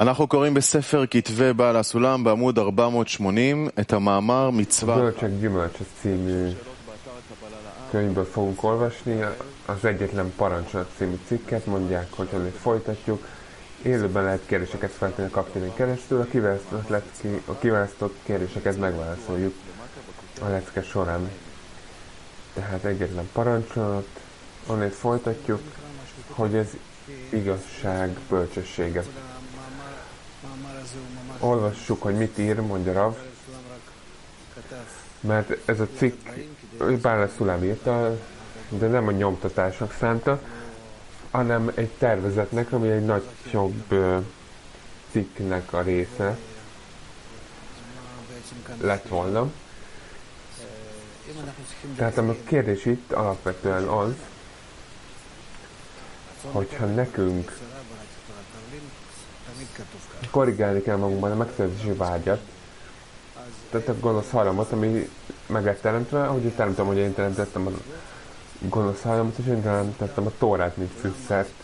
אנחנו קוראים בספר כתבי בעל הסולם בעמוד 480 את המאמר מצווה. Bölcsek gyümölcse című könyvből fogunk olvasni. Az egyetlen parancsolat című cikket mondják, hogy folytatjuk. Élőben lehet kérdéseket feltenni a kapcsolén keresztül, a kiválasztott kérdéseket megválaszoljuk a lecke során. Tehát egyetlen parancsolat, onnét folytatjuk, hogy ez igazság bölcsessége. Olvassuk, hogy mit ír, mondja Rav, mert ez a cikk Bál Szulám írta, de nem a nyomtatásnak szánta, hanem egy tervezetnek, ami egy nagyobb cikknek a része lett volna. Tehát a kérdés itt alapvetően az, hogyha nekünk korrigálni kell magunkban a megszerzési vágyat, tehát a gonosz hajlamot, ami meg lett teremtve, ahogy én teremtem, hogy én teremtettem a gonosz hajlamot, és én teremtettem a Tórát, mint fűszert.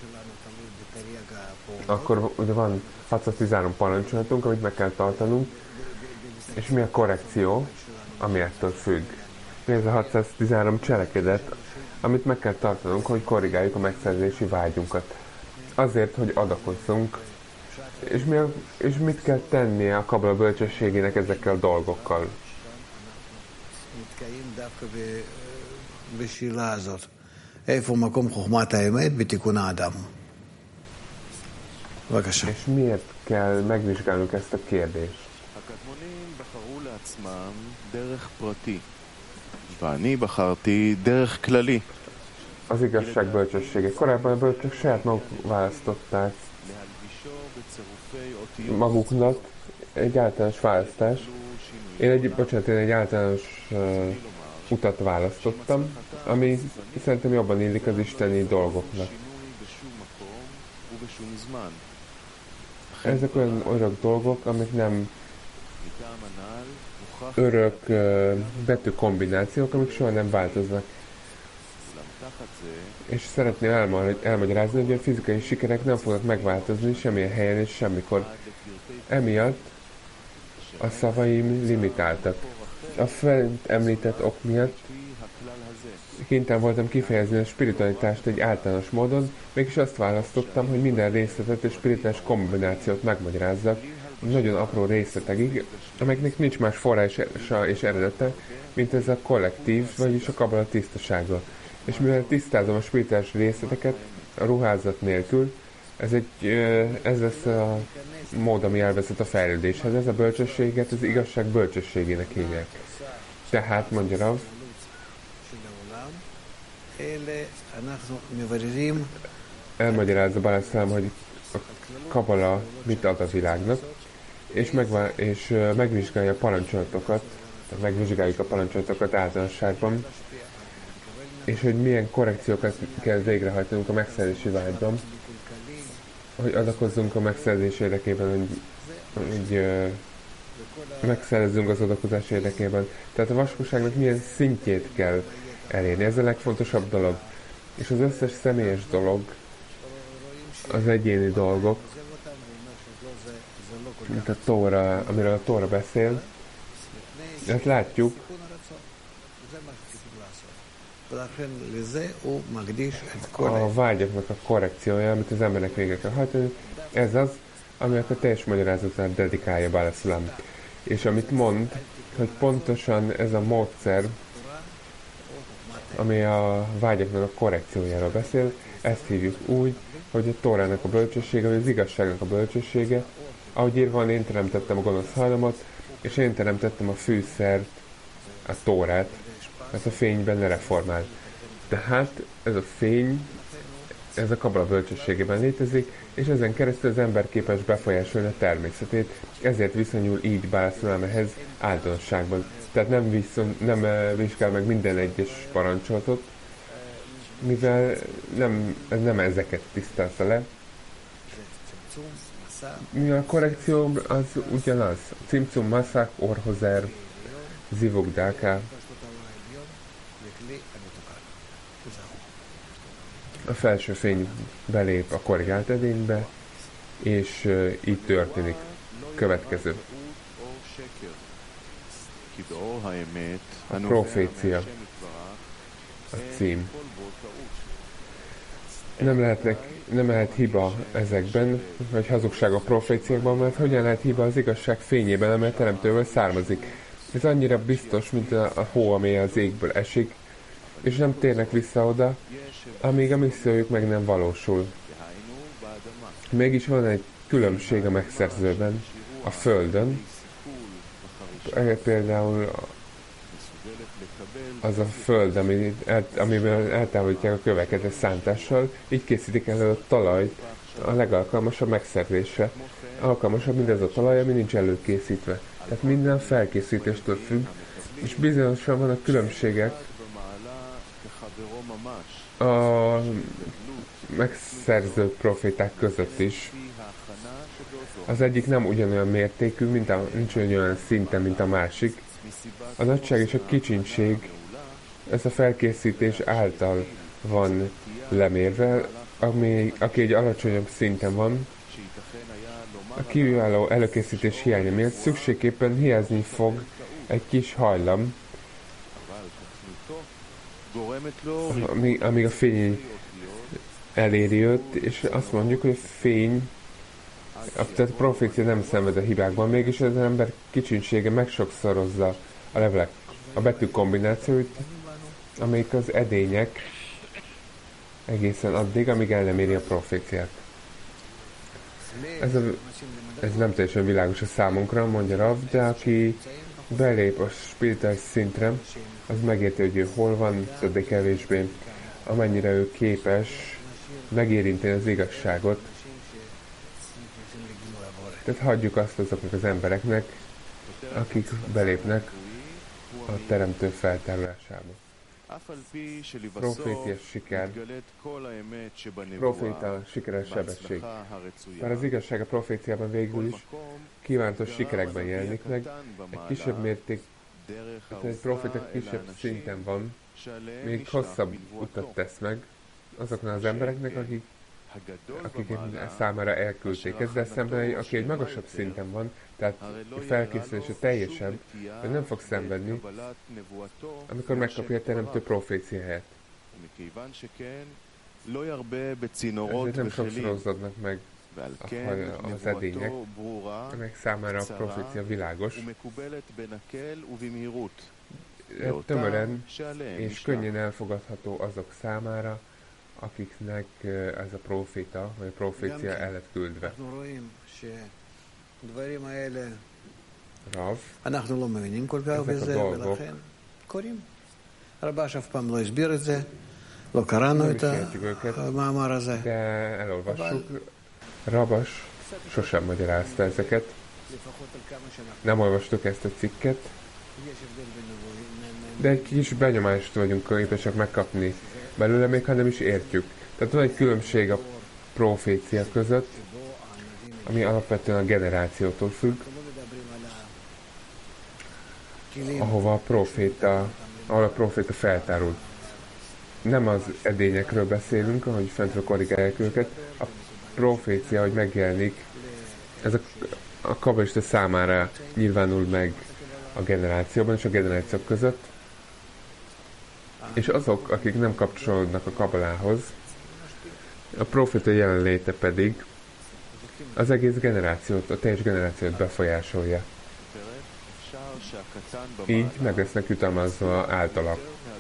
Akkor ugye van 613 parancsolatunk, amit meg kell tartanunk, és mi a korrekció, ami ettől függ. Mi ez a 613 cselekedet, amit meg kell tartanunk, hogy korrigáljuk a megszerzési vágyunkat. Azért, hogy adakozzunk. És mit kell tennie a kabala bölcsességének ezekkel a dolgokkal? És miért kell megvizsgálnunk ezt a kérdést? Az igazság bölcsessége. Korábban a bölcsök saját maguk választották maguknak egy általános választás. Én egy általános utat választottam, ami szerintem jobban illik az isteni dolgoknak. Ezek olyan örök dolgok, amik nem örök betűkombinációk, amik soha nem változnak. És szeretném elmagyarázni, hogy a fizikai sikerek nem fognak megváltozni semmilyen helyen és semmikor. Emiatt a szavaim limitáltak. A fent említett ok miatt kénytelen voltam kifejezni a spiritualitást egy általános módon, mégis azt választottam, hogy minden részletet és spirituális kombinációt megmagyarázzak, nagyon apró részletekig, amelyeknek nincs más forrása és eredete, mint ez a kollektív, vagyis a kabala tisztasága. És mivel tisztázom a spirituális részleteket a ruházat nélkül, ez lesz a mód, ami elvezet a fejlődéshez. Ez a bölcsességet az igazság bölcsességének hívják. Tehát, mondja Rav, elmagyarázza Bál Szulám, hogy a kabala mit ad a világnak, és megvizsgálja a parancsolatokat, tehát megvizsgáljuk a parancsolatokat általánosságban, és hogy milyen korrekciókat kell végrehajtanunk a megszerzési vágyban, hogy adakozzunk a megszerzés érdekében, hogy megszerezzünk az adakozás érdekében. Tehát a vaskóságnak milyen szintjét kell elérni. Ez a legfontosabb dolog. És az összes személyes dolog, az egyéni dolgok, mint a Tóra, amiről a Tóra beszél, ezt látjuk, a vágyaknak a korrekciója, amit az embernek végre kell hajtani, ez az, aminek a teljes magyarázatát dedikálja Bál Szulám. És amit mond, hogy pontosan ez a módszer, ami a vágyaknak a korrekciójáról beszél, ezt hívjuk úgy, hogy a Tórának a bölcsessége, vagy az igazságnak a bölcsessége, ahogy írva van, én teremtettem a gonosz hajlamot, és én teremtettem a fűszert, a Tórát, ezt a fényben ne reformál. Tehát ez a fény, ez a kabala bölcsességében létezik, és ezen keresztül az ember képes befolyásolni a természetét, ezért viszonyul így Bál Szulám ehhez általánosságban. Tehát nem vizsgál meg minden egyes parancsolatot, mivel nem ezeket tisztázza le. Mi a korrekció az ugyanaz. Cimcum, Maszák, Orhozer, Zivug, Dáká. A felső fény belép a korrigált edénybe, És így történik. Következő. A profécia. A cím. Nem lehet hiba ezekben, vagy hazugság a proféciákban, mert hogyan lehet hiba az igazság fényében, amely a Teremtőből származik. Ez annyira biztos, mint a hó, amely az égből esik, és nem térnek vissza oda, amíg a missziójuk meg nem valósul. Mégis van egy különbség a megszerzőben, a Földön. Például az a föld, amiben eltávolítják a köveket egy szántással, így készítik elő a talajt a legalkalmasabb megszerzésre. Alkalmasabb mindez a talaj, ami nincs előkészítve. Tehát minden felkészítéstől függ, és bizonyosan vannak különbségek a megszerző proféták között is. Az egyik nem ugyanolyan mértékű, nincs olyan szinten, mint a másik. A nagyság és a kicsinység ez a felkészítés által van lemérve, aki egy alacsonyabb szinten van, a kiváló előkészítés hiánya miatt szükségképpen hiázni fog egy kis hajlam, amíg a fény eléri őt, és azt mondjuk, hogy a fény, tehát a profécia nem szenved a hibákban, mégis az ember kicsinsége megsokszorozza a betű kombinációit, amelyik az edények egészen addig, amíg el nem éri a proféciát. Ez nem teljesen világos a számunkra, mondja Rav, de aki belép a spirituális szintre, az megérti, hogy ő hol van, többé-kevésbé, amennyire ő képes megérinteni az igazságot. Tehát hagyjuk azt azoknak az embereknek, akik belépnek a Teremtő feltárulásába. Profétiás siker. Proféta sikeres sebesség. Bár az igazság a proféciában végül is kívánatos sikerekben jelenik meg, egy kisebb mérték, tehát egy proféta kisebb szinten van, még hosszabb utat tesz meg azoknak az embereknek, akik számára elküldték ezt, de szemben, aki egy magasabb szinten van, tehát a felkészülése teljesebb, hogy nem fog szenvedni, amikor megkapja a Teremtő proféciáját. Ezért nem sokszorozódnak meg az edények, amelyek számára a profécia világos, tömören és könnyen elfogadható azok számára, akiknek ez a proféta, vagy a profécia el lett küldve. Rav, ezek a dolgok nem is értjük őket, de elolvassuk. Rabas sosem magyarázta ezeket. Nem olvastuk ezt a cikket, de egy kis benyomást vagyunk képesek megkapni belőle, még ha nem is értjük. Tehát van egy különbség a profécia között, ami alapvetően a generációtól függ, ahol a proféta feltárul. Nem az edényekről beszélünk, ahogy fentről korrigálják őket, a profécia, hogy megjelenik, ez a kabalista számára nyilvánul meg a generációban és a generációk között, és azok, akik nem kapcsolódnak a kabalához, a proféta jelenléte pedig az egész generációt, a teljes generációt befolyásolja. Így meg lesznek jutalmazva általa.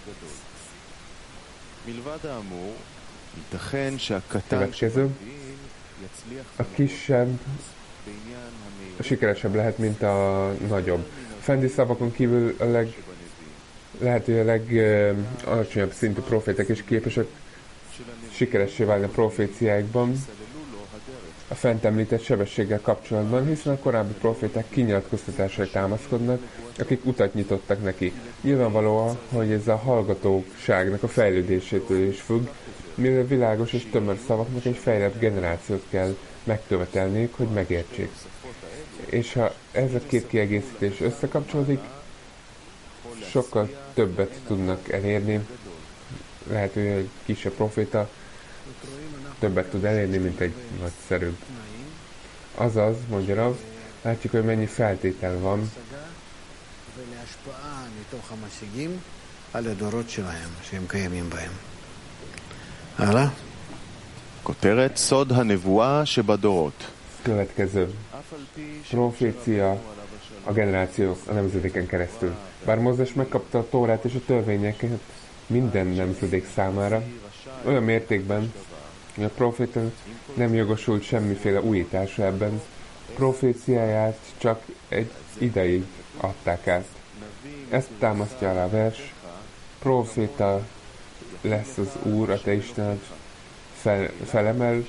Következő. A kisebb a sikeresebb lehet, mint a nagyobb. A fenti szavakon kívül lehet, hogy a legalacsonyabb szintű proféták is képesek sikeressé válni a proféciáikban a fent említett sebességgel kapcsolatban, hiszen a korábbi proféták kinyilatkoztatásra támaszkodnak, akik utat nyitottak neki. Nyilvánvalóan, hogy ez a hallgatóságnak a fejlődésétől is függ, mivel világos és tömör szavaknak egy fejlett generációt kell megkövetelniük, hogy megértsék. És ha ez a két kiegészítés összekapcsolódik, sokkal többet tudnak elérni. Lehet, hogy egy kisebb proféta többet tud elérni, mint egy nagyszerűbb. Azaz, mondja Rav, látjuk, hogy mennyi feltétel van, ולהשפעה מתוך המשיגים על הדורות שלהם, שהם קיימים בהם. הלאה. כותרת סוד הנבואה שבדורות. következő. Profécia a generációk, a nemzedéken keresztül. Bár Mózes megkapta a Tórát és a törvényeket minden nemzedék számára, olyan mértékben, hogy a proféta nem jogosult semmiféle újításra ebben, proféciáját csak egy ideig adták át. Ezt támasztja alá a vers, proféta lesz az Úr, a te Istened, felemel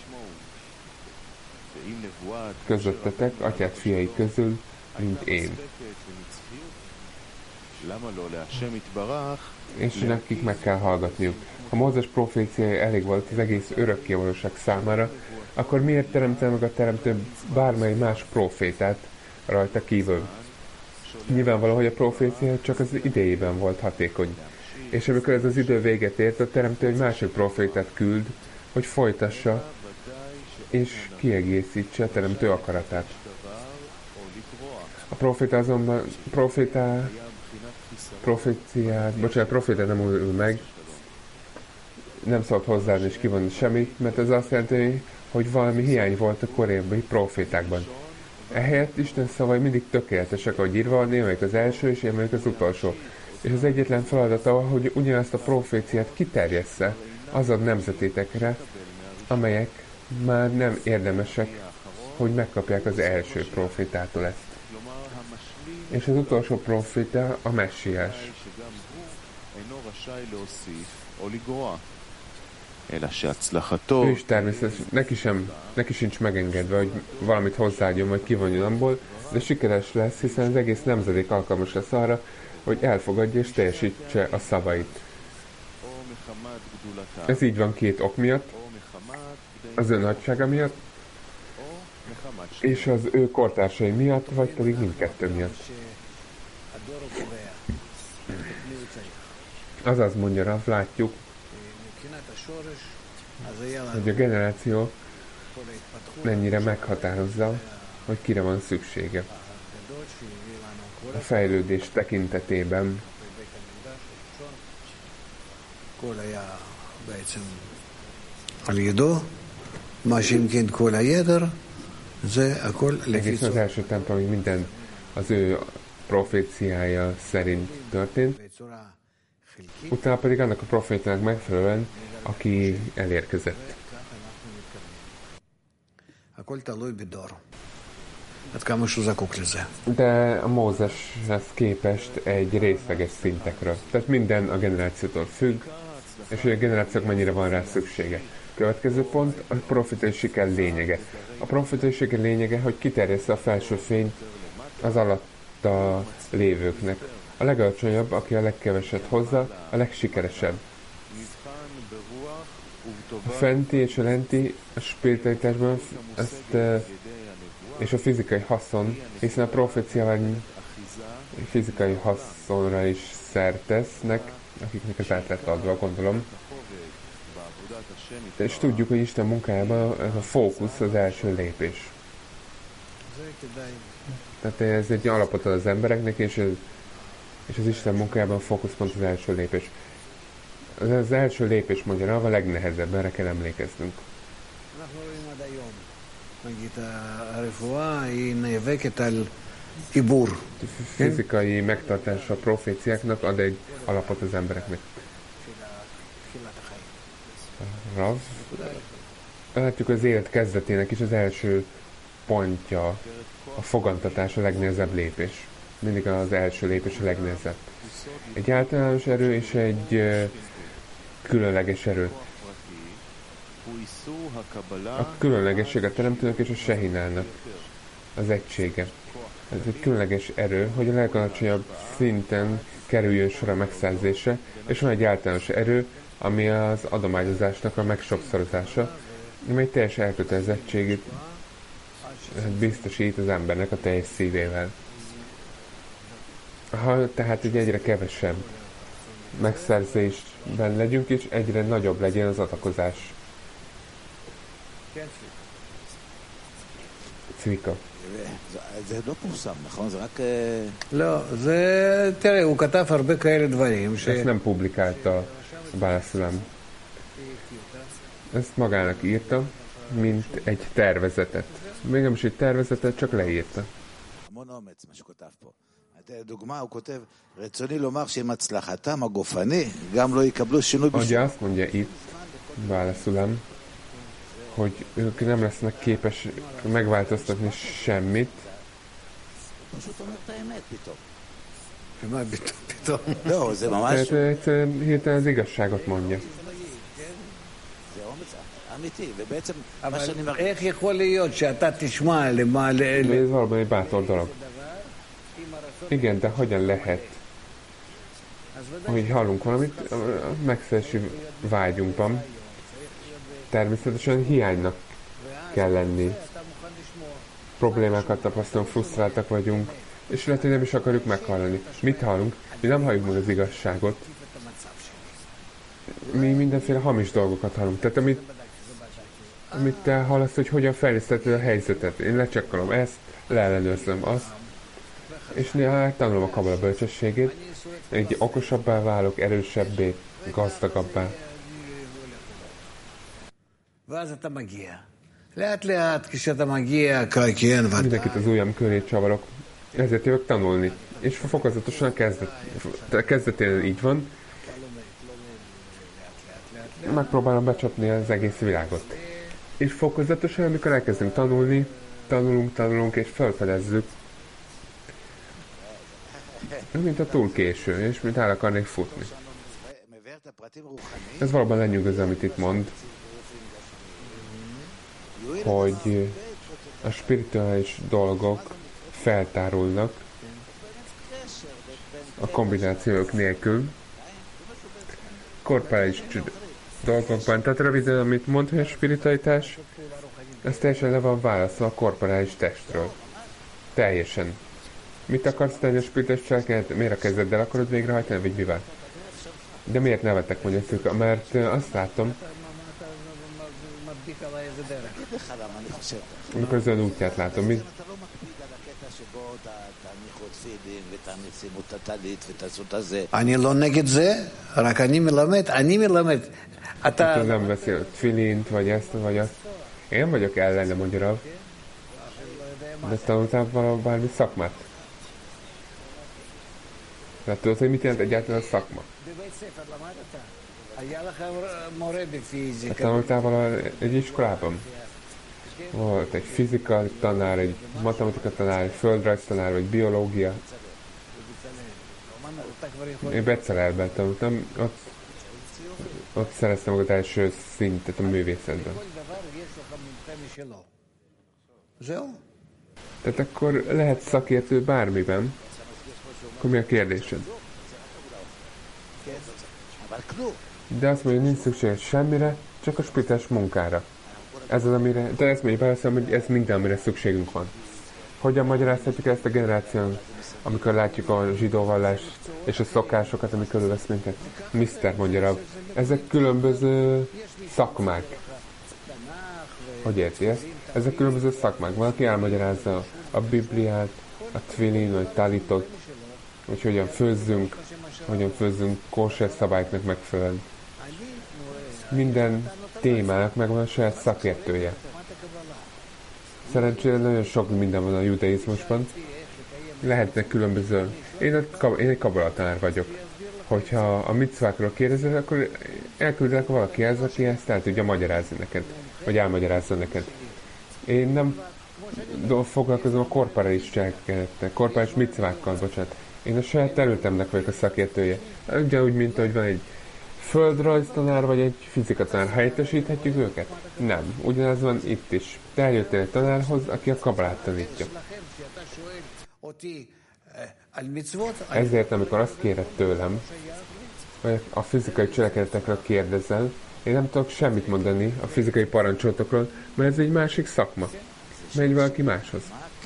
közöttetek, atyát fiai közül, mint én. És nekik meg kell hallgatniuk. Ha Mózes proféciája elég volt az egész örökkévalóság számára, akkor miért teremte meg a teremtő bármely más profétát rajta kívül? Nyilvánvaló, hogy a profécia csak az idejében volt hatékony. És amikor ez az idő véget ért, a teremtő egy másik profétát küld, hogy folytassa és kiegészítse a teremtő akaratát. A proféta azonban proféta nem újul meg, nem szabad hozzáadni és kivonni semmit, mert ez azt jelenti, hogy valami hiány volt a korábbi profétákban. Ehelyett Isten szavai mindig tökéletesek, ahogy írva van, némelyik az első és némelyik az utolsó. És az egyetlen feladata, hogy ugyanazt a proféciát kiterjessze azon nemzetétekre, amelyek már nem érdemesek, hogy megkapják az első profétától ezt. És az utolsó proféta a messiás. Ő is természetesen, neki sincs megengedve, hogy valamit hozzáadjon, vagy kivonjon abból, de sikeres lesz, hiszen az egész nemzedék alkalmas lesz arra, hogy elfogadja és teljesítse a szavait. Ez így van két ok miatt, az ő nagysága miatt, és az ő kortársai miatt, vagy pedig mindkettő miatt. Azaz mondja Rav, látjuk, hogy a generáció mennyire meghatározza, hogy kire van szüksége. A fejlődés tekintetében egész az első templomig minden az ő proféciája szerint történt, utána pedig annak a profétának megfelelően, aki elérkezett. De a Mózeshez képest egy részleges szintekről. Tehát minden a generációtól függ, és hogy a generációk mennyire van rá szüksége. Következő pont a profétai siker lényege. A profétai siker lényege, hogy kiterjessze a felső fényt az alatta lévőknek. A legalacsonyabb, aki a legkeveset hozza, a legsikeresebb. A fenti és a lenti a spiritualitásban és a fizikai haszon, hiszen a proféciával fizikai haszonra is szert tesznek, akiknek ez át lett adva, gondolom. És tudjuk, hogy Isten munkájában ez a fókusz az első lépés. Tehát ez egy alapot ad az embereknek, és az Isten munkájában a fókuszpont az első lépés. Az első lépés, mondja, a legnehezebb, erre kell emlékeznünk. Fizikai megtartása a proféciáknak ad egy alapot az embereknek. Rav, látjuk az élet kezdetének is az első pontja, a fogantatás a legnehezebb lépés. Mindig az első lépés a legnehezebb. Egy általános erő és egy különleges erő. A különlegesség a teremtőnek és a sehinának az egysége. Ez egy különleges erő, hogy a legalacsonyabb szinten kerüljön sor a megszerzésre, és van egy általános erő, ami az adományozásnak a megsokszorozása, amely teljes elkötelezettségét biztosít az embernek a teljes szívével. Ha tehát így egyre kevesebb megszerzésben legyünk, és egyre nagyobb legyen az adakozás. Cvika. זה לא פורסם, נכון? זה רק... לא, תראה, הוא כתב הרבה כאלה דברים Ezt nem publikálta Bála-Szulam. Ezt magának írta, mint egy tervezetet. Még nem is egy tervezetet, csak leírta. המון אומץ, מה שכותב פה. דוגמה, הוא כותב, רצוני לומר שעם הצלחתם הגופני, גם לא יקבלו שינוי Ugye azt mondja itt Bála-Szulam, hogy ők nem lesznek képes megváltoztatni semmit. פשוט אומר את האמת פתאום. ומה פתאום? לא, זה ממש... Tehát egyszerűen hirtelen az igazságot mondja. זה אומץ אמיתי, ובעצם מה אבל שאני מרגיש... איך יכול להיות שאתה תשמע למה... Ez valóban egy bátor dolog. Igen, de hogyan lehet, hogy hallunk valamit a megszeresi vágyunkban, természetesen hiánynak kell lenni. Problémákat tapasztalunk, frusztráltak vagyunk, és lehet, hogy nem is akarjuk meghallani. Mit hallunk? Mi nem halljuk meg az igazságot. Mi mindenféle hamis dolgokat hallunk. Tehát amit te hallasz, hogy hogyan fejlesztetted a helyzetet. Én lecsekkolom ezt, leellenőrzöm azt, és néha tanulom a kabala bölcsességét, így okosabbá válok, erősebbé, gazdagabbá. ואז אתה מגיע. לאט לאט כשאתה מגיע, כן, Mindenkit az ujjam köré csavarok, ezért jövök tanulni. És fokozatosan a kezdetén így van. Megpróbálom becsapni az egész világot. És fokozatosan, amikor elkezdünk tanulni, tanulunk és felfedezzük, mint a túl késő, és mint el akarnék futni. Ez valóban lenyűgöző, amit itt mond, hogy a spirituális dolgok feltárulnak a kombinációk nélkül, korporális dolgokban. Tehát röviden, amit mond, hogy a spiritualitás, ez teljesen le van választva a korporális testről. Teljesen. Mit akarsz tenni a spirituális cselekedet? Miért a kezeddel akarod végrehajtani, vagy mivel? De miért nevetek, mondja Szülka? Mert azt látom, amikor az ön útját látom, mi? אני לא נגד זה, רק אני מלמד. Akkor nem beszél tvilint, vagy ezt, vagy azt. Én vagyok ellene, mondja Rav. De tanultál bármi szakmát? Tehát tudod, hogy mit jelent egyáltalán a szakma? Tanultál valahogy egy iskolában? Volt egy fizika tanár, egy matematika tanár, egy földrajz tanár, vagy biológia. Én Becelelben tanultam, ott szereztem az első szintet a művészetben. Tehát akkor lehet szakértő bármiben. Akkor mi a kérdésed? De azt mondja, hogy nincs szükség semmire, csak a spirituális munkára. Ez az, amire, de ezt mondja, beszélem, hogy ez minden, amire szükségünk van. Hogyan magyarázhatjuk ezt a generáción, amikor látjuk a zsidó vallást és a szokásokat, ami körülvesz minket? Mister, mondja Rav, ezek különböző szakmák. Hogy érti ezt? Ezek különböző szakmák. Valaki elmagyarázza a Bibliát, a tvilin, vagy talitot, hogy hogyan főzzünk kóser szabályoknak megfelelően. Minden témának megvan a saját szakértője. Szerencsére nagyon sok minden van a judaizmusban. Lehetnek különböző... Én egy kabalatanár vagyok. Hogyha a micvákról kérdezel, akkor elküldenek valakihez, aki ezt el tudja magyarázni neked. Vagy elmagyarázza neked. Én nem foglalkozom a korporális cselekedettel, korporális micvákkal, bocsánat. Én a saját területemnek vagyok a szakértője. Ugyanúgy, mint hogy van egy földrajztanár vagy egy fizikatanár. Helyettesíthetjük őket? Nem. Ugyanaz van itt is. Te eljöttél egy tanárhoz, aki a kabalát tanítja. Ezért, amikor azt kéred tőlem, hogy a fizikai cselekedetekről kérdezel, én nem tudok semmit mondani a fizikai parancsolatokról, mert ez egy másik szakma. Megy valaki máshoz.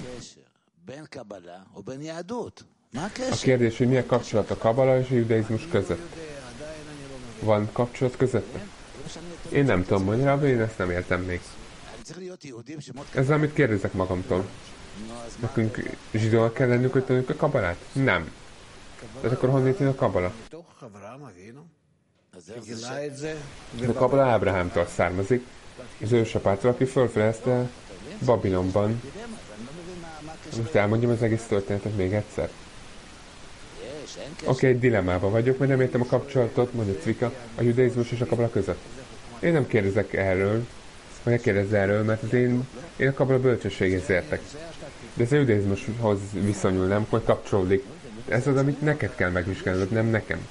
A kérdés, hogy milyen kapcsolat a kabala és a judaizmus között. Van kapcsolat közötte? Én nem tudom, mondja, én ezt nem értem még. Ez amit kérdezek magamtól. Nekünk zsidónak kell lennünk, hogy tanuljuk a kabalát? Nem. Tehát akkor honnét jön a kabala? A kabala Ábrahámtól származik, az ősapától, aki fölfedezte Babilonban. Most elmondjam az egész történetet még egyszer. Oké, egy dilemmában vagyok, mert nem értem a kapcsolatot, mondja Cvika, a judaizmus és a kabala között. Én nem kérdezek erről, vagy ne kérdezz erről, mert én a kabala bölcsességéhez értek. De ez a judaizmushoz viszonyul, nem, hogy kapcsolódik. Ez az, amit neked kell megvizsgálnod, nem nekem.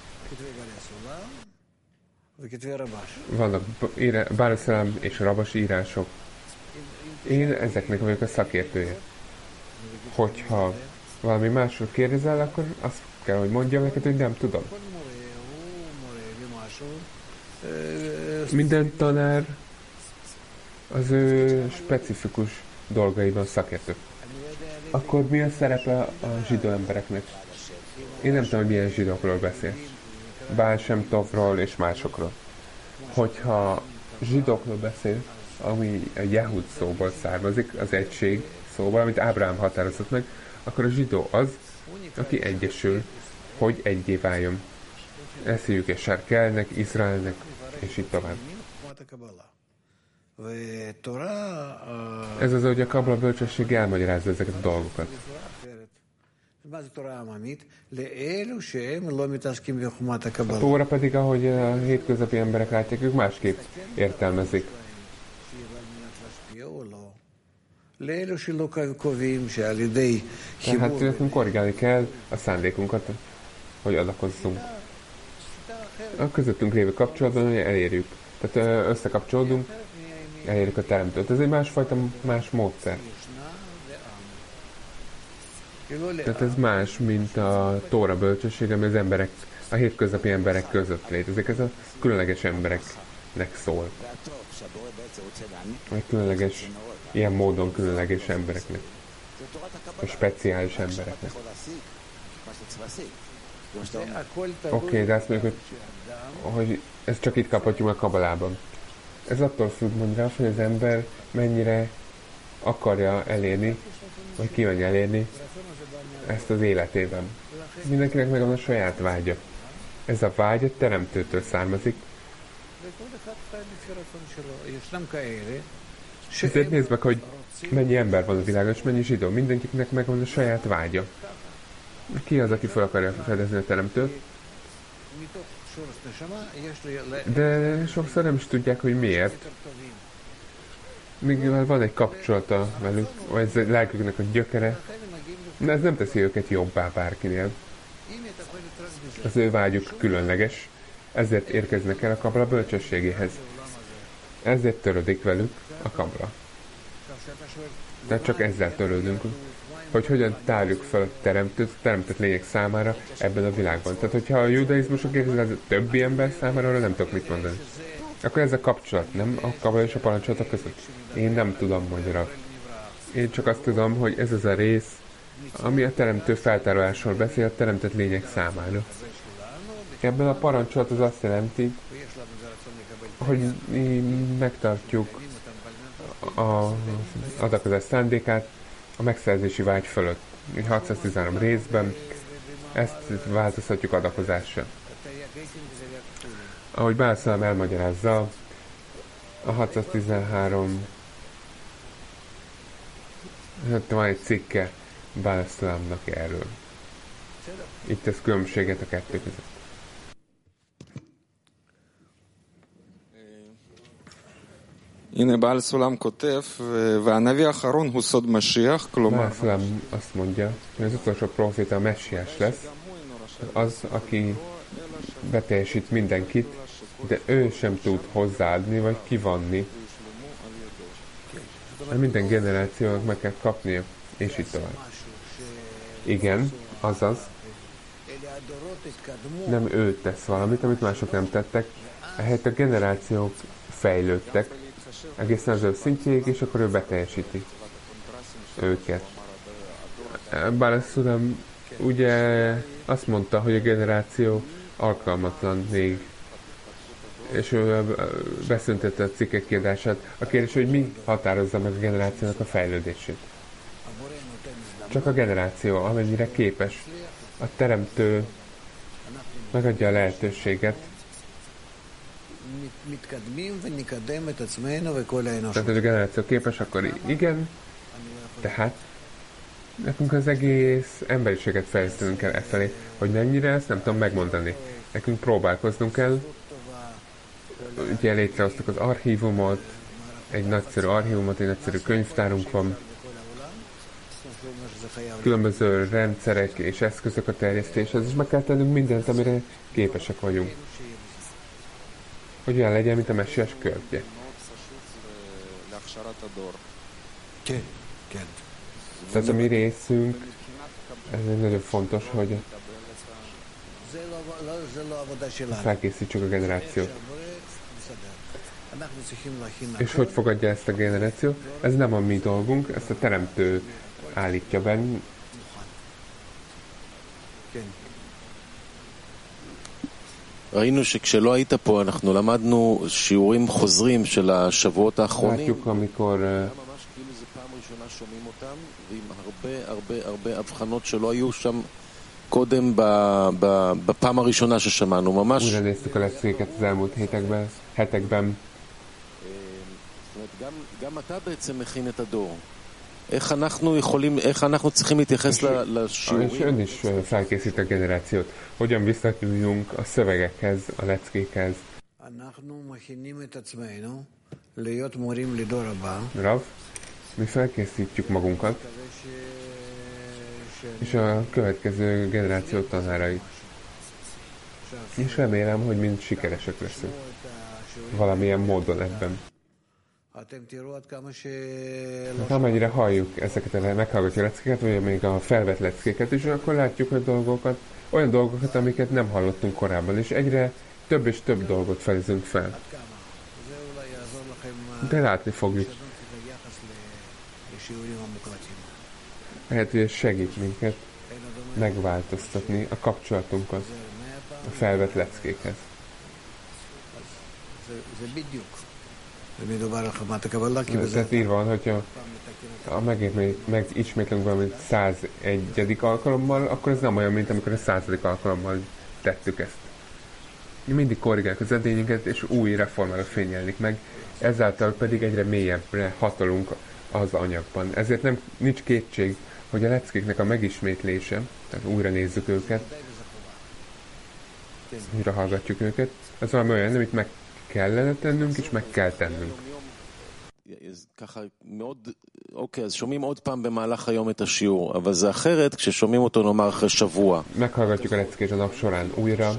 Vannak Bálszalám és Rabas írások. Én ezeknek vagyok a szakértője. Hogyha valami másról kérdezel, akkor azt kell, hogy mondjam neked, hogy nem tudom. Minden tanár az ő specifikus dolgaiban szakértő. Akkor mi a szerepe a zsidó embereknek? Én nem tudom, hogy milyen zsidókról beszél. Bál Sem Tovról és másokról. Hogyha zsidókról beszél, ami a Jehud szóból származik, az egység szóval, amit Ábrahám határozott meg, akkor a zsidó az, aki egyesül, hogy egyé váljon. Eszélyük és sárkelnek, Izraelnek, és így tovább. Ez az, hogy a kabala bölcsesség elmagyarázza ezeket a dolgokat. A tóra pedig, ahogy a hétköznapi emberek látják, ők másképp értelmezik. Tehát nekünk korrigálni kell a szándékunkat, hogy adakozzunk. A közöttünk lévő kapcsolatban, hogy elérjük. Tehát összekapcsolódunk, elérjük a teremtőt. Ez egy másfajta, más módszer. Tehát ez más, mint a tóra bölcsesség, ami az emberek, a hétköznapi emberek között létezik. Ez a különleges embereknek szól. Vagy különleges, ilyen módon különleges embereknek. Vagy speciális embereknek. Oké, de azt mondjuk, hogy ezt csak itt kaphatjuk a kabalában. Ez attól függ, mondja, hogy az ember mennyire akarja elérni, vagy kívánja elérni ezt az életében. Mindenkinek megvan a saját vágya. Ez a vágy a teremtőtől származik. Ezért nézd meg, hogy mennyi ember van a világon, és mennyi zsidó. Mindenkinek megvan a saját vágya. Ki az, aki fel akarja fedezni a teremtőt? De sokszor nem is tudják, hogy miért. Még van egy kapcsolata velük, vagy ez a lelküknek a gyökere, de ez nem teszi őket jobbá bárkinél. Az ő vágyuk különleges, ezért érkeznek el a kabala bölcsességéhez. Ezért törődik velük a kabala. Tehát csak ezzel törődünk, hogy hogyan tárjuk fel a teremtett lények számára ebben a világban. Tehát, hogyha a judaizmusok érkezik a többi ember számára, arra nem tudok mit mondani. Akkor ez a kapcsolat, nem a kabala és a parancsolatok között. Én nem tudom magyarul. Én csak azt tudom, hogy ez az a rész, ami a teremtő feltárolásról beszél a teremtett lények számára. Ebben a parancsolat az azt jelenti, hogy mi megtartjuk az adakozás szándékát a megszerzési vágy fölött. 613 részben ezt változtatjuk adakozással. Ahogy Bálszalám elmagyarázza, a 613 van egy cikke Bálszalámnak erről. Itt tesz különbséget a kettő között. הנה בעל סולם כותב, והנביא האחרון הוא סוד משיח, כלומר... בעל סולם azt mondja, hogy az utolsó proféta a messiás lesz, az, aki beteljesít mindenkit, de ő sem tud hozzáadni, vagy kivanni. Minden generációnak meg kell kapnia, és így tovább. Igen, azaz, nem ő tesz valamit, amit mások nem tettek, ehelyett a generációk fejlődtek, egészen az ő szintjéig, és akkor ő beteljesíti őket. Bálszalám ugye azt mondta, hogy a generáció alkalmatlan még és ő beszüntette a cikkek kiadását. A kérdés, hogy mi határozza meg a generációnak a fejlődését. Csak a generáció, amennyire képes. A teremtő megadja a lehetőséget. Tehát, hogy a generáció képes, akkor igen. Tehát nekünk az egész emberiséget fejlesztünk kell efelé. Hogy mennyire, ezt nem tudom megmondani. Nekünk próbálkoznunk kell. Ugye létrehoztuk az archívumot, egy nagyszerű archívumot, egy nagyszerű könyvtárunk van. Különböző rendszerek és eszközök a terjesztéshez, és meg kell tennünk mindent, amire képesek vagyunk. Hogy olyan legyen, mint a messiás körtje. Tehát a mi részünk, ez nagyon fontos, hogy felkészítsük a generációt. És hogy fogadja ezt a generáció? Ez nem a mi dolgunk, ezt a teremtő állítja benne. ראינו שכשלא היית פה אנחנו למדנו שיעורים חוזרים של השבועות האחרונים. látjuk, amikor ממש כאילו זה פעם ראשונה שומעים אותם ועם הרבה הבחנות שלא היו שם קודם בפעם הראשונה ששמענו ממש. újra néztük a leckéket az elmúlt hetekben. גם אתה בעצם מכין את הדור. איך אנחנו צריכים להתייחס לשיעורים? És ön is felkészít a generációt. Hogyan visszatűjünk a szövegekhez, a leckékhez. Rav, mi felkészítjük magunkat, és a következő generáció tanárai. És remélem, hogy mind sikeresek leszünk. Valamilyen módon ebben. Hát amennyire halljuk ezeket, meghallgatjuk a leckéket, vagy még a felvett leckéket is, akkor látjuk, hogy olyan dolgokat, amiket nem hallottunk korábban, és egyre több és több dolgot felizünk fel. De látni fogjuk. Lehet, hogy ez segít minket megváltoztatni a kapcsolatunkat a felvett leckékhez. Tehát így van, hogyha megismétlünk valamit 101. alkalommal, akkor ez nem olyan, mint amikor a 100. alkalommal tettük ezt. Mindig korrigáljuk az edényünket, és új reformára fényelnik meg, ezáltal pedig egyre mélyebbre hatolunk az anyagban. Ezért nincs kétség, hogy a leckéknek a megismétlése, tehát újra nézzük őket, újra hallgatjuk őket, az valami olyan, amit meg kellene tennünk, és meg kell tennünk. אוקיי, אז שומעים עוד פעם במהלך היום את השיעור, אבל זה אחרת כששומעים אותו נאמר אחרי שבוע. Meghallgatjuk a leckét a nap során újra.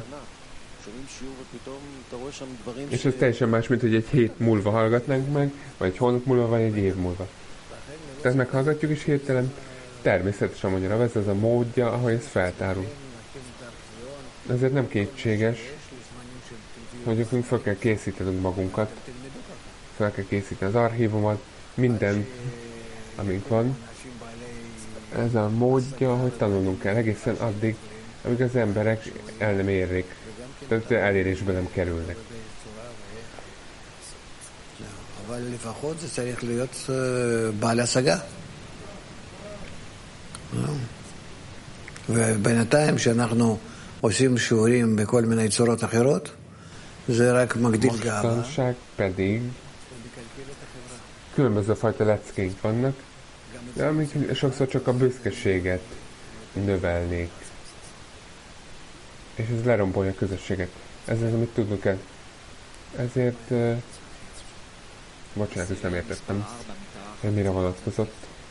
És ez teljesen más, mint hogy egy hét múlva hallgatnánk meg, vagy egy hónap múlva, vagy egy év múlva. Tehát meghallgatjuk, és hirtelen természetesen mondja, ez az a módja, ahogy ez feltárul. Ezért nem kétséges, hogy fel kell készítenünk magunkat, fel kell készíteni az archívumot, minden, amink van. Ez a módja, hogy tanulnunk kell egészen addig, amíg az emberek el nem érrik, tehát elérésbe nem kerülnek. ובינתיים שאנחנו עושים שיעורים בכל מיני צורות אחרות, זה רק מגדיל גאווה. Mostanság pedig különböző fajta leckénk vannak, de amik sokszor csak a büszkeséget növelnék. És ez lerombolja a közösséget. Ez az, amit tudnunk kell. Ezért... bocsánat, ezt nem értettem. hogy mire vonatkozott.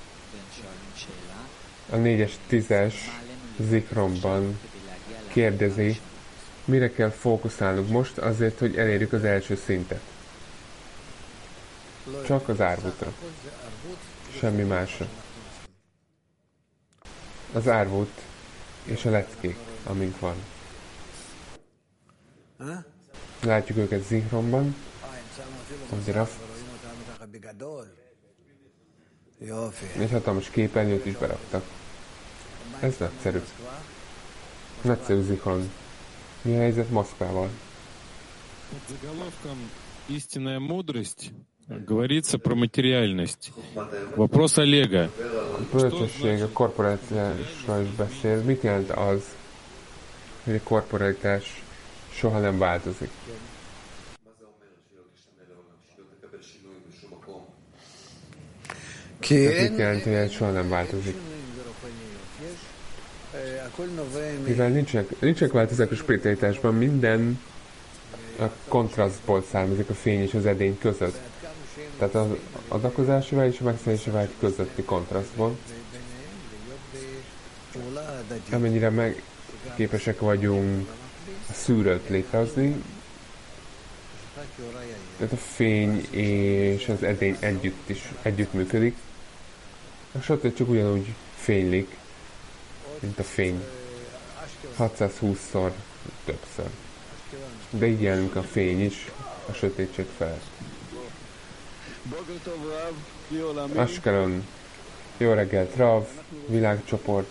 A 4-es, 10-es zikromban kérdezi, mire kell fókuszálnunk most azért, hogy elérjük az első szintet. Csak az árvutra. Semmi másra. Az árvut és a leckék, amink van. Látjuk őket zikromban. Egy hatalmas képernyőt is beraktak. Ez nagyszerű. Nagyszerű zikron. Mi a helyzet Moszkvával? Под заголовком «Истинная мудрость» говорится про материальность. Вопрос Олега. A bölcsesség a korporációsról is beszél. Mit jelent az, hogy a korporálitás soha nem változik? Ez mit jelent, hogy ez soha nem változik? Mivel nincsenek változások a spiritualitásban, minden a kontrasztból származik a fény és az edény között. Tehát az adakozási vágy és a megszállási vágy közötti kontrasztból. Amennyire képesek vagyunk a szűrőt létrehozni, tehát a fény és az edény együtt működik. A sötét csak ugyanúgy fénylik, mint a fény. 620-szor többször. De így jelenünk a fény is a sötétség felett. Ashkelon. Jó reggelt, Rav, világcsoport.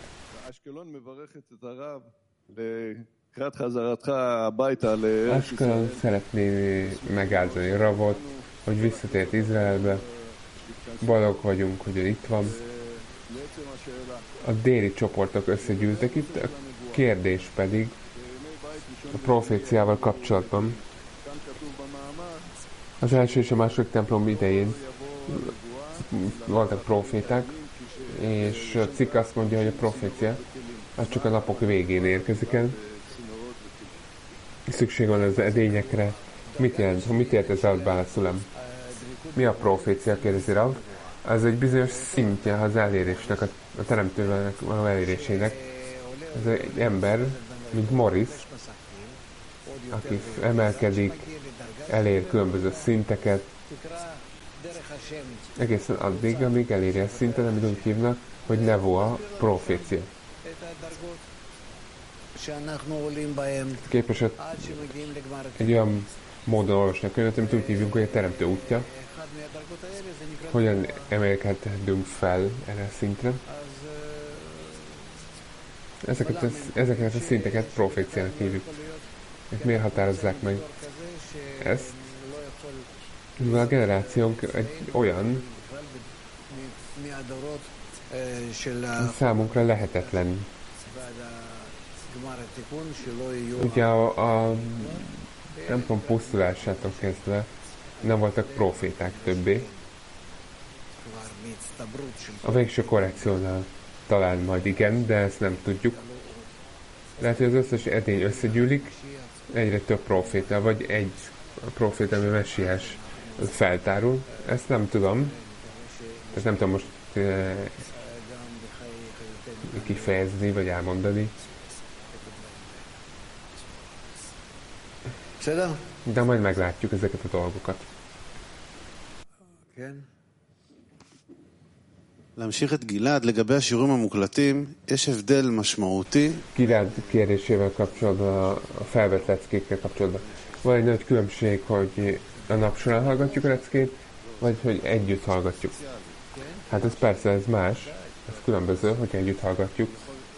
Ashkelon szeretné megáldani Ravot, hogy visszatért Izraelbe. Boldog vagyunk, hogy ő itt van. A déli csoportok összegyűltek itt, a kérdés pedig a proféciával kapcsolatban. Az első és a második templom idején voltak proféták, és a cikk azt mondja, hogy a profécia az csak a napok végén érkezik el. Szükség van az edényekre. Mit jelent? Mit ért ez alatt Bála Szulem? Mi a profécia, kérdezi Rav? Az egy bizonyos szintje az elérésnek, a teremtőnek való elérésének. Ez egy ember, mint Morris, aki emelkedik, elér különböző szinteket, egészen addig, amíg eléri a szinten, amit úgy hívnak, hogy nevoa, profécia. Képes egy olyan módon olvasni a könyvet, amit úgy hívjuk, hogy a teremtő útja. Hogyan emelkedünk fel erre a szintre? Ezeket a szinteket proféciának hívjuk. Miért határozzák meg ezt? Mivel a generációnk egy olyan, számunkra lehetetlen. Ugye a templom pusztulásától kezdve nem voltak proféták többé. A végső korrekciónál talán majd igen, de ezt nem tudjuk. Lehet, hogy az összes edény összegyűlik, egyre több proféta, vagy egy proféta, ami messiás feltárul. Ezt nem tudom. Ezt nem tudom most kifejezni, vagy elmondani. De majd meglátjuk ezeket a dolgokat. להמשיך את גלעד לגבי השיעורים המוקלטים, יש הבדל משמעותי. Gilad kérdésével kapcsolatban, a felvett leckékkel kapcsolatban. Van egy nagy különbség, hogy a nap során hallgatjuk a leckét, vagy hogy együtt hallgatjuk. Hát ez persze, ez más, ez különböző, hogy együtt hallgatjuk.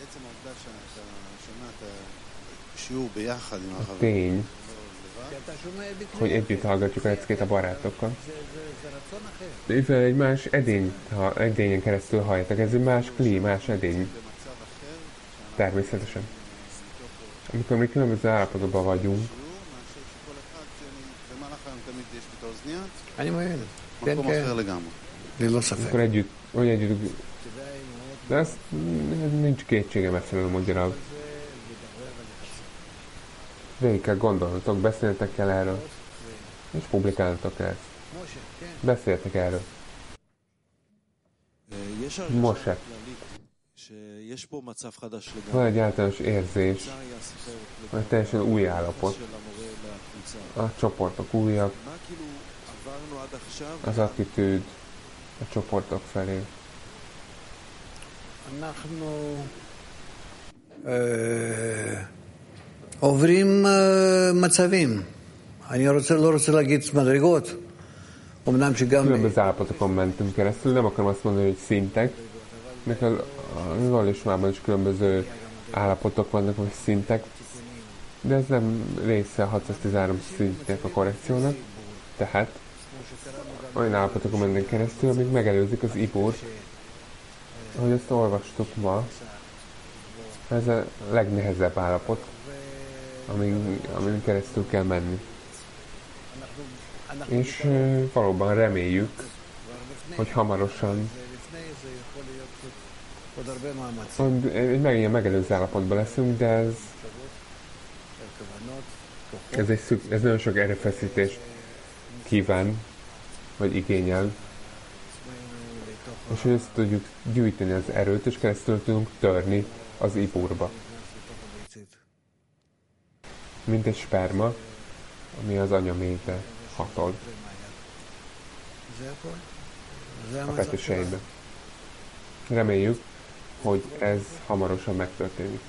A tény, hogy együtt hallgatjuk a leckét a barátokkal. De mivel egy más edényen keresztül halljátok, ez egy más klí, más edény. Természetesen. Amikor mi különböző állapotokban vagyunk, akkor együtt, de ez nincs kétségem egyszerűen magyarul. Végig kell gondolnotok, beszéltek kell erről, és publikálnotok ezt. Beszéltek erről. Mose. Van egy általános érzés, hogy teljesen új állapot. A csoportok újak, az attitűd a csoportok felé. עוברים מצבים. אני לא רוצה להגיד מדרגות. אמנם שגם... Különböző állapotokon mentünk keresztül, nem akarom azt mondani, hogy szintek. Nekem a vallásmában is különböző állapotok vannak, vagy szintek. De ez nem része a 613 szintnek a korrekciónak, tehát olyan állapotokon mennek keresztül, amik megelőzik az ibur, ahogy ezt olvastuk ma. Ez a legnehezebb állapot, amin keresztül kell menni. És valóban reméljük, hogy hamarosan megint ilyen megelőző állapotban leszünk, de ez nagyon sok erőfeszítést kíván, vagy igényel, és hogy ezt tudjuk gyűjteni az erőt, és keresztül tudunk törni az iburba. Mint egy sperma, ami az anyamébe hatol. A petősejbe. Reméljük, hogy ez hamarosan megtörténik.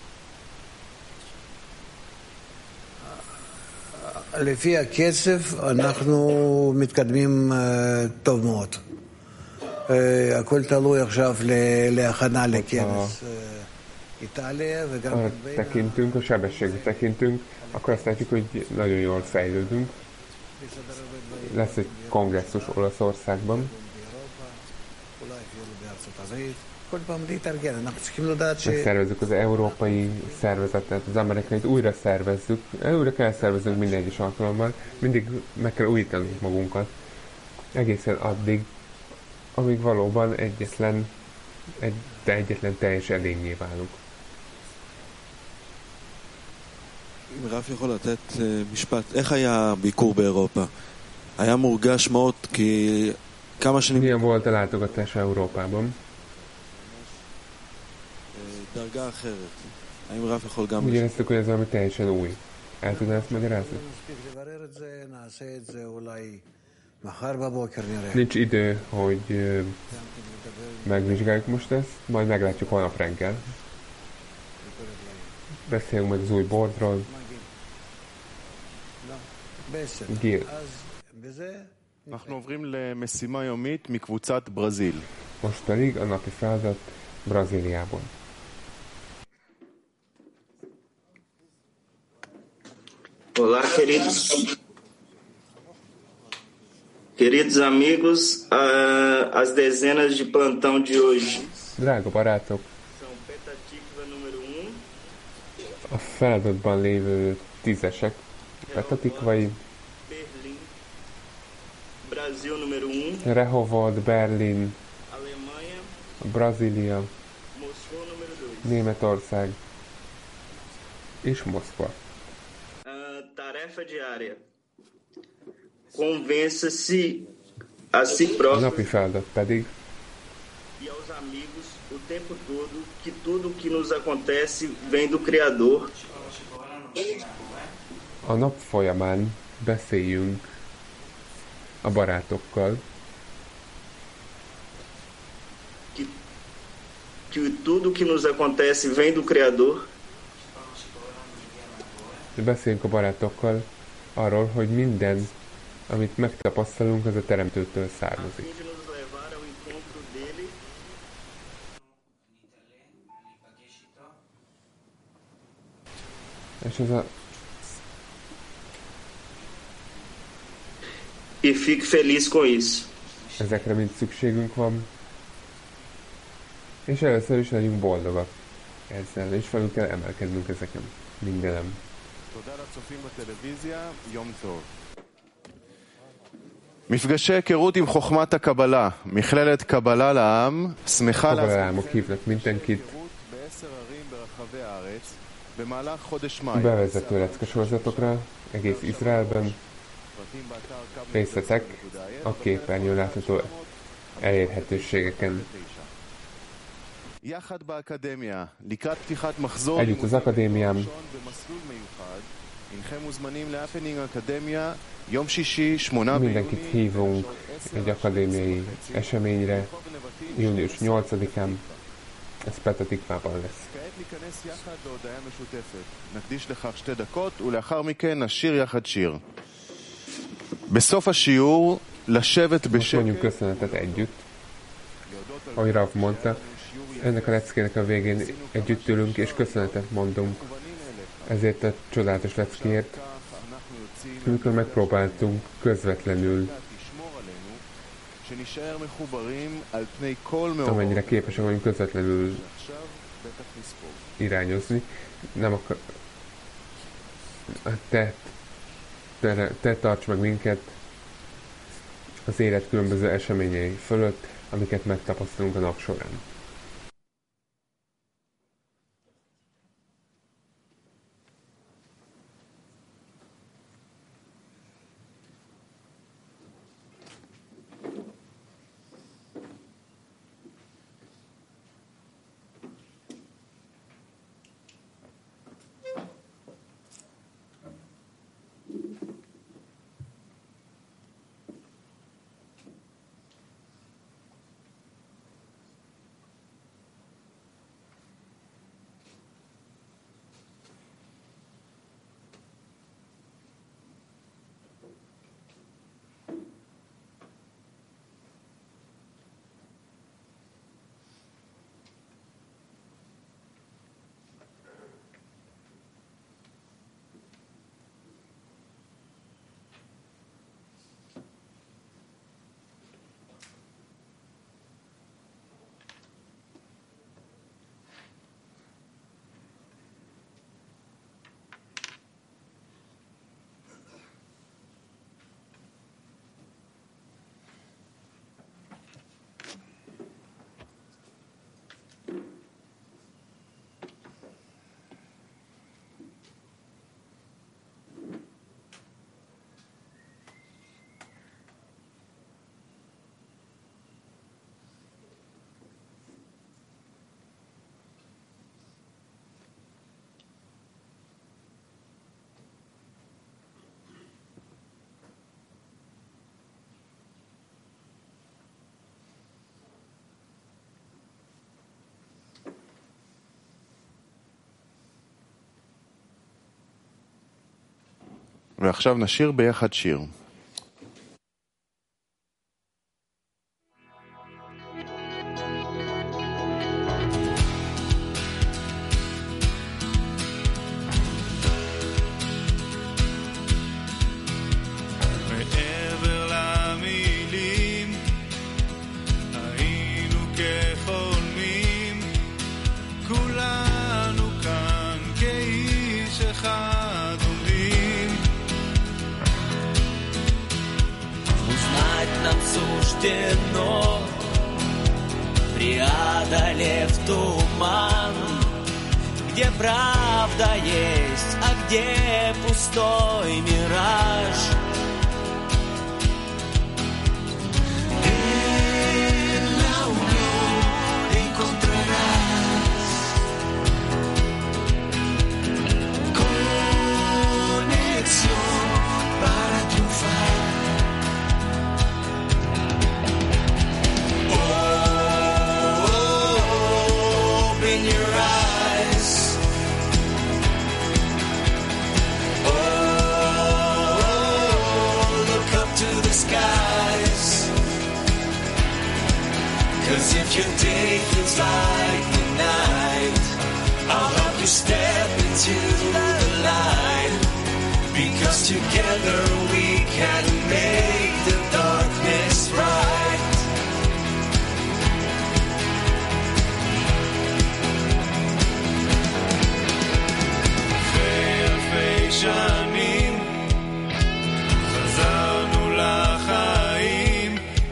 לפי הקצב אנחנו מתקדמים טוב מאוד. הכל תלוי עכשיו להכנה לכנס איטליה וגם... tekintünk, a sebességre tekintünk, akkor azt látjuk, hogy nagyon jól fejlődünk. Lesz egy kongresszus Olaszországban. Megszervezzük az európai szervezetet, az amerikait újra szervezzük. Újra kell szerveznünk minden egyes alkalommal. Mindig meg kell újítanunk magunkat. Egészen addig, amíg valóban egyetlen teljes edényé válunk. אם רף יכול לתת משפט, איך היה הביקור באירופה? היה מורגש מאוד כי כמה שנים... Milyen volt a látogatás Európában? דרגה אחרת. האם רף יכול גם... Úgy éreztük, hogy ez valami teljesen új. El tudná ezt magyarázni? Nincs idő, hogy megvizsgáljuk most ezt, majd meglátjuk holnap reggel. Beszéljünk meg az új boardról. Gil. אנחנו עוברים למשימה יומית מקבוצת ברזיל. Most pedig a napi feladat Brazíliából. Olá, queridos amigos, as dezenas de plantão de hoje. Drága barátok, a feladatban lévő tízesek, Petatikvai, Brasil número 1, Rehovot, Berlin, Alemanha, Brazília, Moscou número 2. Németország és Moszkva. Tarefa diária. Convença-se a si A próprio napi feladat pedig e aos amigos o tempo todo que tudo que nos acontece vem do Criador. a nap folyamán beszéljünk a barátokkal, Que tudo que nos acontece vem do Criador. beszéljünk a barátokkal arról, hogy minden, amit megtapasztalunk, az a Teremtőtől származik. De nos levar ao encontro dele. És ez a E fique feliz com isso. ezekre mind szükségünk van. És először is legyünk boldogak ezzel, és felül kell emelkednünk ezeken mindenem. תודה לצופים בטלוויזיה, יום טוב. מפגשי היכרות עם חוכמת הקבלה, מכללת קבלה לעם, שמחה Fogalámok hívnak mindenkit, ב10 ערים ברחבי הארץ, במהלך חודש מאי. bevezető leckesorozatokra, egész Izraelben, részletek a képernyőn látható elérhetőségeken. יחד באקדמיה, לקראת פתיחת מחזור Együtt az akadémiám, במסלול מיוחד, הנכם מוזמנים להפנינג אקדמיה, יום שישי, 8 mindenkit hívunk egy akadémiai eseményre, június 8-án, ez Petatikvában lesz. כעת ניכנס יחד להודעה משותפת. נקדיש לכך 2 דקות, ולאחר מכן נשיר יחד שיר. בסוף השיעור, לשבת Most mondjuk בשקט, köszönetet együtt, ahogy Rav mondta, ennek a leckének a végén együtt ülünk és köszönetet mondunk ezért a csodálatos leckéért, amikor megpróbáltunk közvetlenül, amennyire képesek vagyunk közvetlenül irányozni, nem akar... Te tarts meg minket az élet különböző eseményei fölött, amiket megtapasztalunk a nap során. ועכשיו נשיר ביחד שיר. Преодолев туман, где правда есть, а где пустой мираж. En la unión encontrarás conexión para triunfar. Open your eyes. Oh, look up to the skies. 'Cause if your day feels like the night, I'll help you step into the light. Because together we can make the darkness bright. שנים חזרנו לחיים,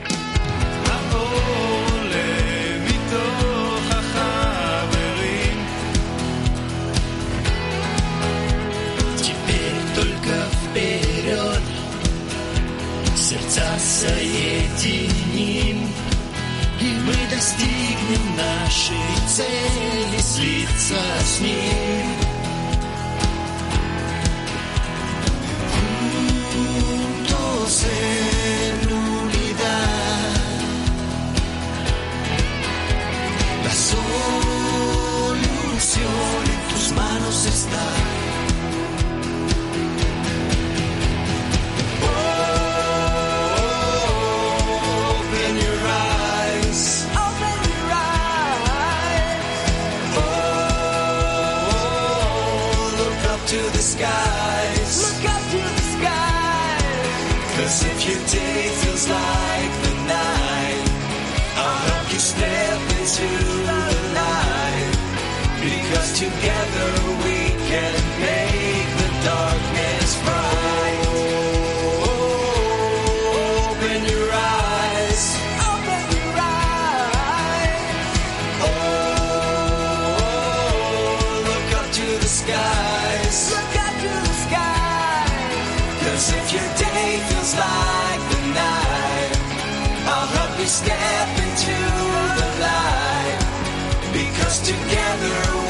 האור מתוך החברים. Теперь только вперед, сердца соединим, и мы достигнем нашей цели, слиться с ним. En unidad, la solución en tus manos está. Open your eyes. Open your eyes. Oh, to the skies. Look up to the skies. 'Cause if your day feels like the night, I'll help you step into the light. Because together we can make the darkness bright. Open your eyes. Open your eyes. Look up to the skies. Look up to the skies. 'Cause if your day feels like the night, I'll help you step into the light. Because together